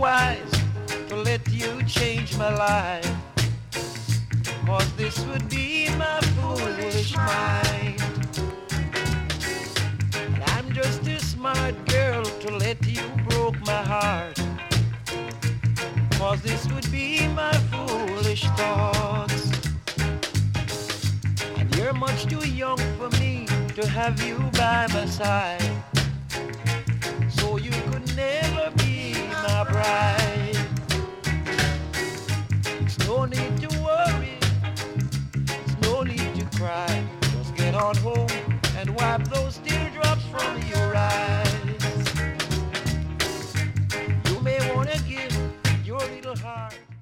wise to let you change my life. 'Cause this would be my foolish mind. And I'm just a smart girl to let you broke my heart. 'Cause this would be my foolish thoughts. And you're much too young for me to have you by my side. So you could never be my bride. There's no need to worry, there's no need to cry. Just get on home and wipe those teardrops from your eyes. You may wanna give your little heart